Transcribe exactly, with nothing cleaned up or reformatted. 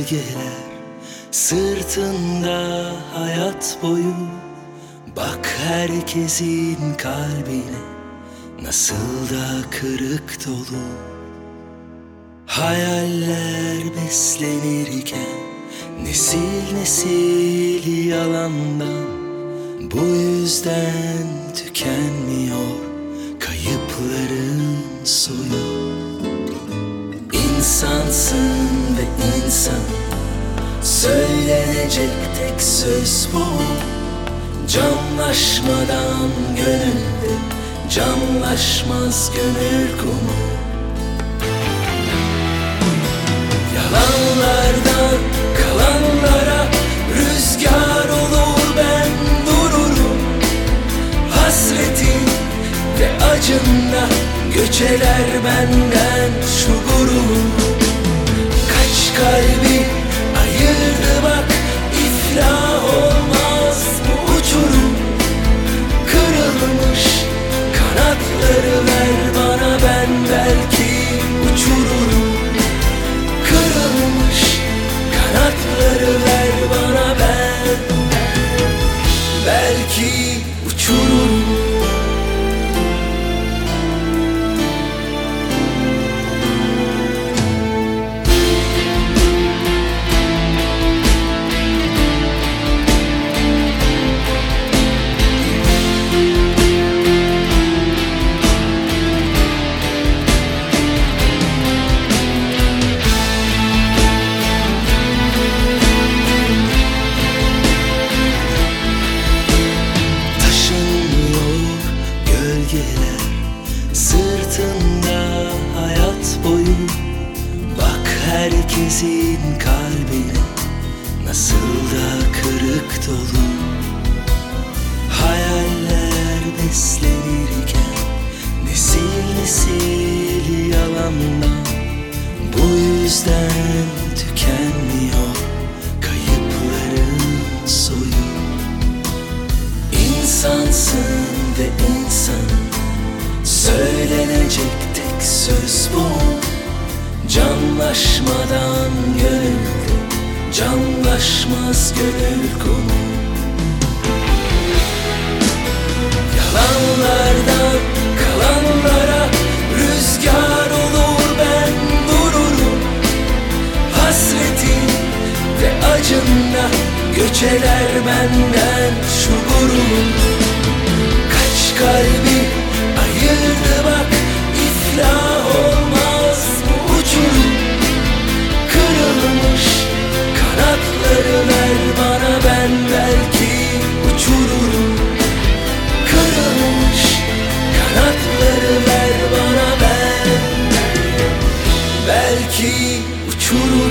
gölgeler sırtında hayat boyu. Bak herkesin kalbine nasıl da kırık dolu. Hayaller beslenirken nesil nesil yalandan, bu yüzden tükenmiyor kayıpların soyu. İnsansın ve insan, söylenecek tek söz bu. Camlaşmadan gönülde camlaşmaz gönül kumu. Yalanlardan kalanlara rüzgar olur ben dururum. Hasretin ve acınla göçeler benden şu gurur. Kaç kalbi ayırdı bak, iflah olmaz bu uçurum. Kırılmış kanatları ver bana, ben belki uçururum. Kırılmış kanatları ver bana, ben belki uçururum. Sırtında hayat boyu, bak herkesin kalbine nasıl da kırık dolu. Hayaller beslenirken nesil nesil yalandan, bu yüzden tükenmiyor kayıpların soyu. İnsansın ve insan, söylenecek tek söz bu. Camlaşmadan gönülde camlaşmaz gönül kumu. Yalanlardan kalanlara rüzgar olur ben dururum. Hasretin ve acınla göçeler benden şu gurur. Kaç kalbi ayırdı bak, iflah olmaz bu uçurum. Kırılmış kanatları ver bana, ben belki uçururum. Kırılmış kanatları ver bana, ben belki uçururum.